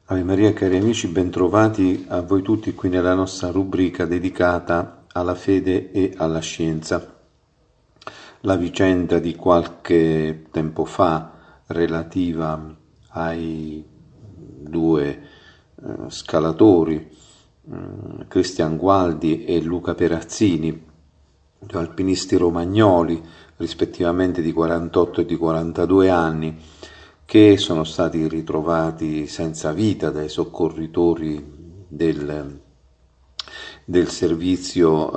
Ave Maria, cari amici, bentrovati a voi tutti qui nella nostra rubrica dedicata alla fede e alla scienza. La vicenda di qualche tempo fa relativa ai due scalatori, Cristian Gualdi e Luca Perazzini, due alpinisti romagnoli, rispettivamente di 48 e di 42 anni, che sono stati ritrovati senza vita dai soccorritori del servizio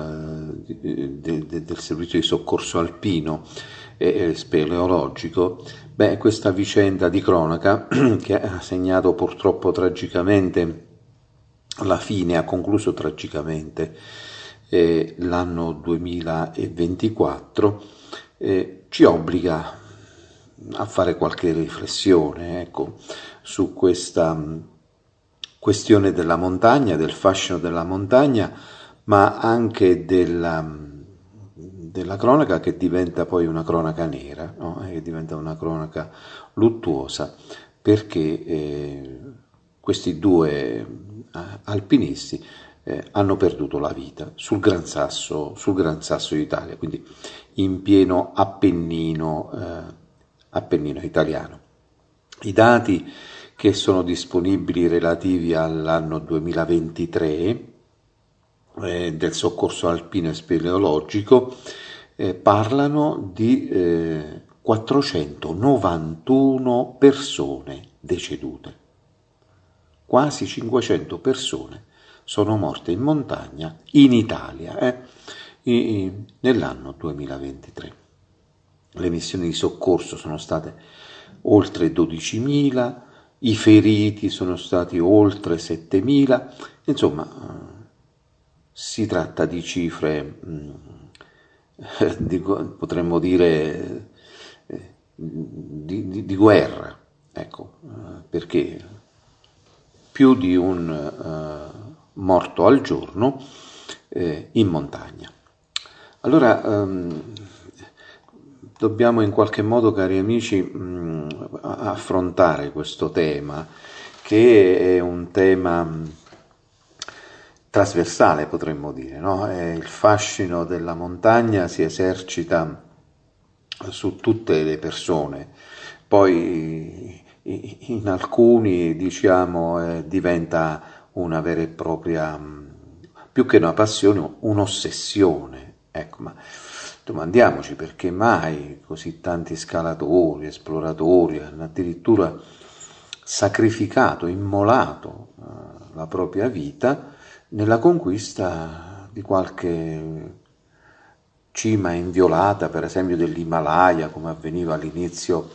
del servizio di soccorso alpino e speleologico. Questa vicenda di cronaca che ha segnato purtroppo tragicamente la fine, ha concluso tragicamente l'anno 2024, ci obbliga a fare qualche riflessione, ecco, su questa questione della montagna, del fascino della montagna, ma anche della cronaca che diventa poi una cronaca nera, no? Che diventa una cronaca luttuosa, perché questi due alpinisti hanno perduto la vita sul Gran Sasso d'Italia, quindi in pieno Appennino italiano. I dati che sono disponibili relativi all'anno 2023 del soccorso alpino e speleologico parlano di 491 persone decedute. Quasi 500 persone sono morte in montagna in Italia nell'anno 2023. Le missioni di soccorso sono state oltre 12.000, i feriti sono stati oltre 7.000, insomma si tratta di cifre, potremmo dire, di guerra, ecco, perché più di un morto al giorno in montagna. Allora dobbiamo in qualche modo, cari amici, affrontare questo tema, che è un tema trasversale, potremmo dire, no? Il fascino della montagna si esercita su tutte le persone, poi in alcuni, diciamo, diventa una vera e propria, più che una passione, un'ossessione, ecco, ma domandiamoci perché mai così tanti scalatori, esploratori hanno addirittura sacrificato, immolato la propria vita nella conquista di qualche cima inviolata, per esempio dell'Himalaya, come avveniva all'inizio,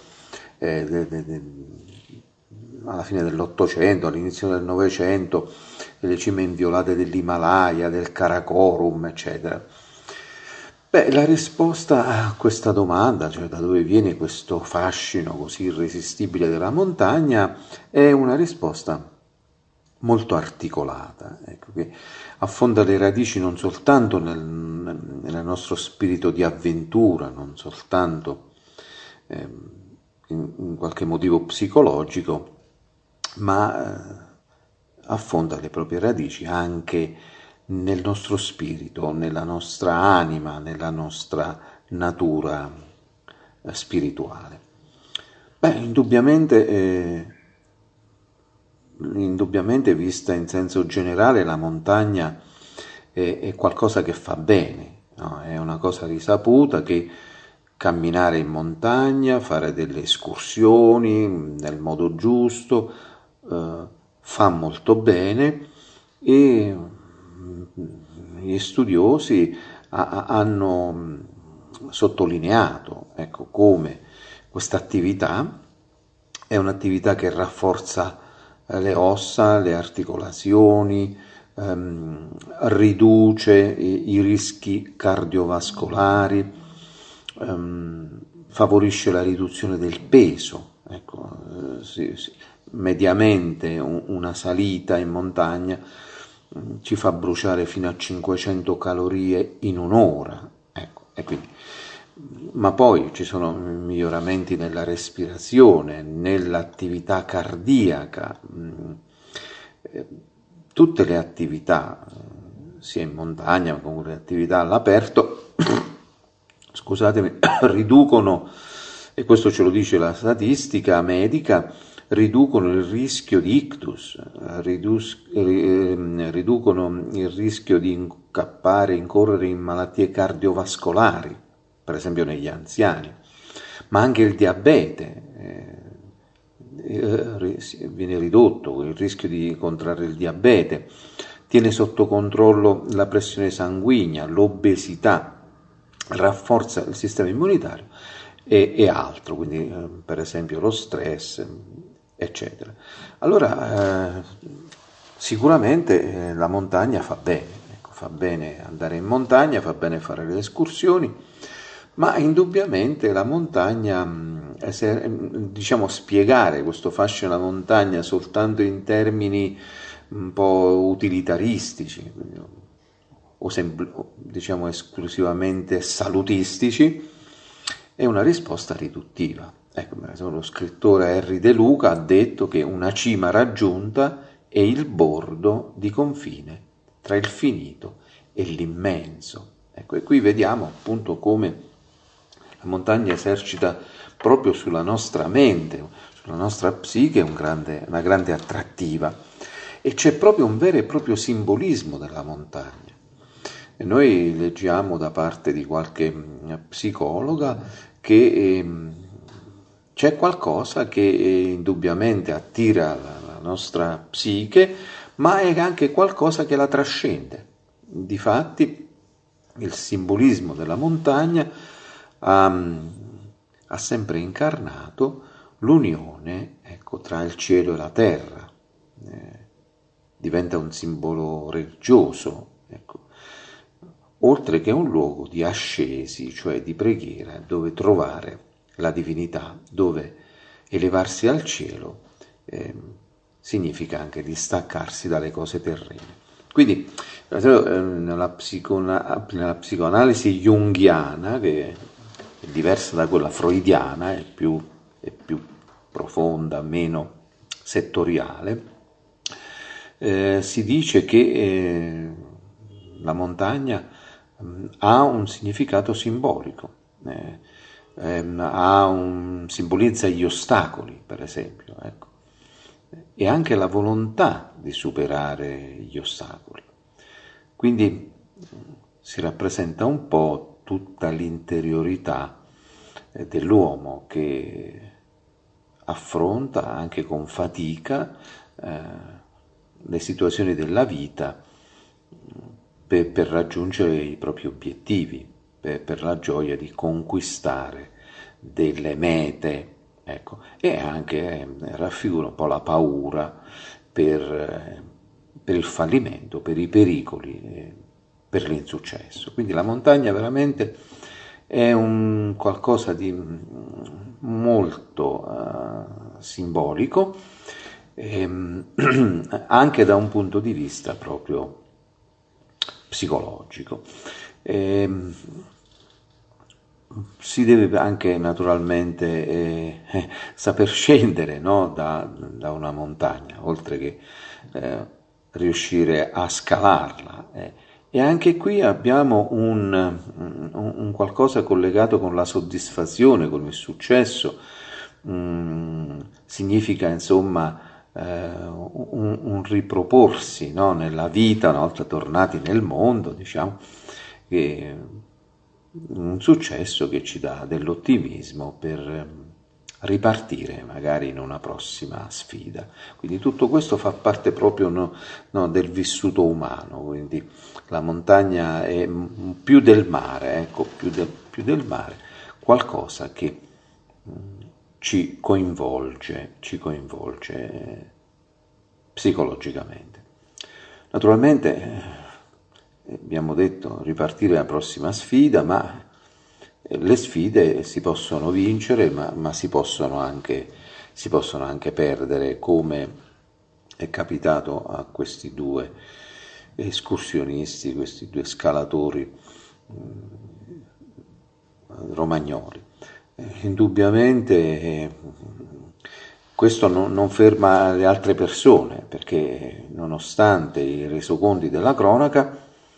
alla fine dell'Ottocento, all'inizio del Novecento, le cime inviolate dell'Himalaya, del Karakorum, eccetera. La risposta a questa domanda, cioè da dove viene questo fascino così irresistibile della montagna, è una risposta molto articolata, ecco, che affonda le radici non soltanto nel nostro spirito di avventura, non soltanto in qualche motivo psicologico, ma affonda le proprie radici anche nel nostro spirito, nella nostra anima, nella nostra natura spirituale. Indubbiamente, vista in senso generale, la montagna è qualcosa che fa bene, no? È una cosa risaputa che camminare in montagna, fare delle escursioni nel modo giusto, fa molto bene, e gli studiosi hanno sottolineato, ecco, come questa attività è un'attività che rafforza le ossa, le articolazioni, riduce i rischi cardiovascolari, favorisce la riduzione del peso, ecco, mediamente una salita in montagna ci fa bruciare fino a 500 calorie in un'ora, ecco, e quindi ma poi ci sono miglioramenti nella respirazione, nell'attività cardiaca, tutte le attività, sia in montagna ma comunque le attività all'aperto, scusatemi, riducono, e questo ce lo dice la statistica medica, riducono il rischio di ictus, riducono il rischio di incorrere in malattie cardiovascolari, per esempio negli anziani, ma anche il diabete viene ridotto, il rischio di contrarre il diabete, tiene sotto controllo la pressione sanguigna, l'obesità, rafforza il sistema immunitario e altro, quindi per esempio lo stress, eccetera. Allora sicuramente la montagna fa bene, ecco, fa bene andare in montagna, fa bene fare le escursioni, ma indubbiamente la montagna, diciamo, spiegare questo fascino della montagna soltanto in termini un po' utilitaristici o diciamo esclusivamente salutistici è una risposta riduttiva. Ecco, lo scrittore Henry De Luca ha detto che una cima raggiunta è il bordo di confine tra il finito e l'immenso. Ecco, e qui vediamo appunto come la montagna esercita proprio sulla nostra mente, sulla nostra psiche una grande attrattiva. E c'è proprio un vero e proprio simbolismo della montagna. E noi leggiamo da parte di qualche psicologa che c'è qualcosa che indubbiamente attira la nostra psiche, ma è anche qualcosa che la trascende. Difatti, il simbolismo della montagna ha sempre incarnato l'unione, ecco, tra il cielo e la terra. Diventa un simbolo religioso, ecco, oltre che un luogo di ascesi, cioè di preghiera, dove trovare la divinità, dove elevarsi al cielo significa anche distaccarsi dalle cose terrene. Quindi nella psicoanalisi junghiana, che è diversa da quella freudiana, è più profonda, meno settoriale, si dice che la montagna ha un significato simbolico, simbolizza gli ostacoli, per esempio, ecco, e anche la volontà di superare gli ostacoli. Quindi si rappresenta un po' tutta l'interiorità dell'uomo che affronta anche con fatica le situazioni della vita per raggiungere i propri obiettivi, per la gioia di conquistare delle mete, ecco, e anche raffigura un po' la paura per il fallimento, per i pericoli, per l'insuccesso. Quindi la montagna veramente è un qualcosa di molto simbolico, anche da un punto di vista proprio psicologico. Si deve anche naturalmente saper scendere, no, da una montagna, oltre che riuscire a scalarla. E anche qui abbiamo un qualcosa collegato con la soddisfazione, con il successo. Significa insomma un riproporsi, no, nella vita, una volta tornati nel mondo, diciamo, che un successo che ci dà dell'ottimismo per ripartire magari in una prossima sfida. Quindi tutto questo fa parte proprio del vissuto umano, quindi la montagna è più del mare, ecco, più del mare, qualcosa che ci coinvolge psicologicamente. Naturalmente abbiamo detto ripartire la prossima sfida, ma le sfide si possono vincere, ma si possono anche perdere, come è capitato a questi due escursionisti, questi due scalatori Romagnoli. Indubbiamente questo non ferma le altre persone, perché nonostante i resoconti della cronaca,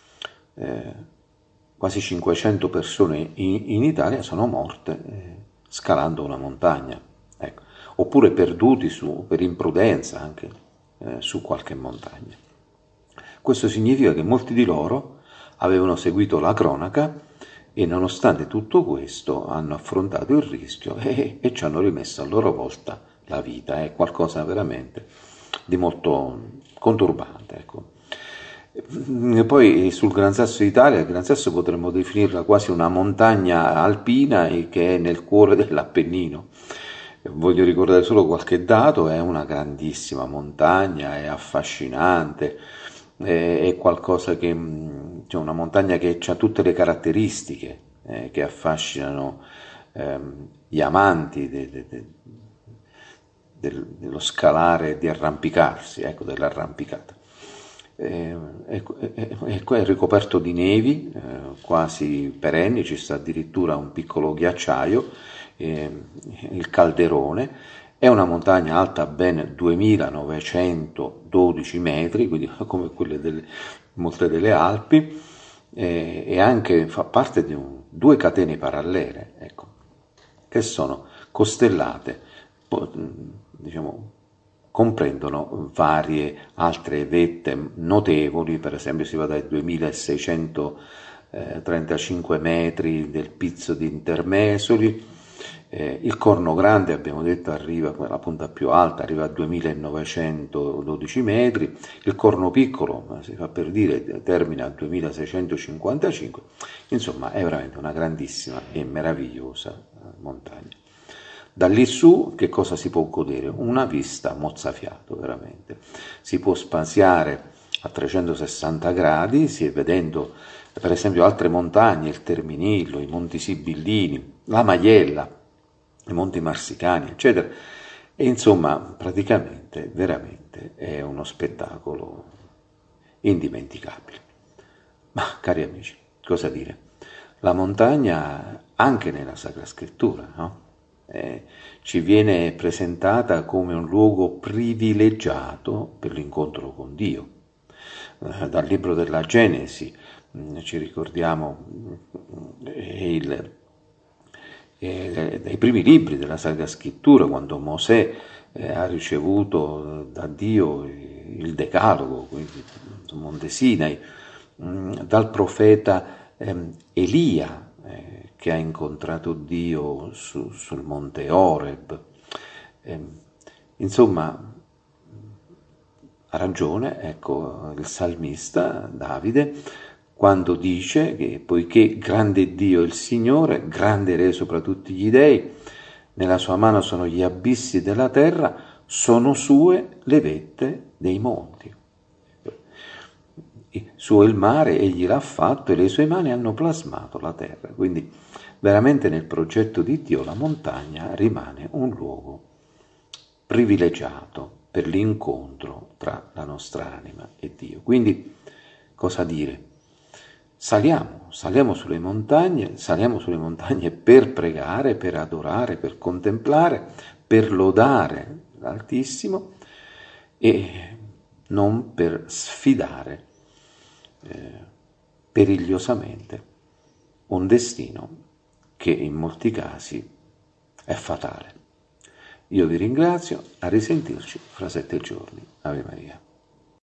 quasi 500 persone in Italia sono morte scalando una montagna, ecco. Oppure perduti per imprudenza anche su qualche montagna. Questo significa che molti di loro avevano seguito la cronaca e nonostante tutto questo hanno affrontato il rischio e ci hanno rimesso a loro volta la vita. È qualcosa veramente di molto conturbante, ecco. Poi sul Gran Sasso d'Italia, il Gran Sasso potremmo definirla quasi una montagna alpina che è nel cuore dell'Appennino. Voglio ricordare solo qualche dato: è una grandissima montagna, è affascinante, è qualcosa che, cioè una montagna che ha tutte le caratteristiche che affascinano gli amanti dello scalare, di arrampicarsi, ecco, dell'arrampicata. È ricoperto di nevi quasi perenni, ci sta addirittura un piccolo ghiacciaio, il Calderone. È una montagna alta ben 2912 metri, quindi come quelle molte delle Alpi, e anche fa parte di due catene parallele, ecco, che sono costellate, diciamo, comprendono varie altre vette notevoli. Per esempio si va dai 2635 metri del Pizzo di Intermesoli, il Corno Grande, abbiamo detto, arriva, la punta più alta, arriva a 2912 metri, il Corno Piccolo, si fa per dire, termina a 2655, insomma è veramente una grandissima e meravigliosa montagna. Da lì su che cosa si può godere? Una vista mozzafiato, veramente. Si può spaziare a 360 gradi, vedendo per esempio altre montagne, il Terminillo, i Monti Sibillini, la Maiella, i Monti Marsicani, eccetera. E insomma, praticamente, veramente, è uno spettacolo indimenticabile. Ma, cari amici, cosa dire? La montagna, anche nella Sacra Scrittura, no? Ci viene presentata come un luogo privilegiato per l'incontro con Dio. Dal libro della Genesi ci ricordiamo dai primi libri della Sacra Scrittura, quando Mosè ha ricevuto da Dio il Decalogo, quindi sul Monte Sinai, dal profeta Elia, che ha incontrato Dio sul monte Oreb. Insomma, ha ragione, ecco, il salmista Davide quando dice che poiché grande è Dio il Signore, grande Re sopra tutti gli dei, nella sua mano sono gli abissi della terra, sono sue le vette dei monti. Suo il mare, egli l'ha fatto e le sue mani hanno plasmato la terra. Quindi veramente nel progetto di Dio la montagna rimane un luogo privilegiato per l'incontro tra la nostra anima e Dio. Quindi cosa dire? Saliamo sulle montagne per pregare, per adorare, per contemplare, per lodare l'Altissimo e non per sfidare perigliosamente un destino che in molti casi è fatale. Io vi ringrazio, a risentirci fra 7 giorni. Ave Maria.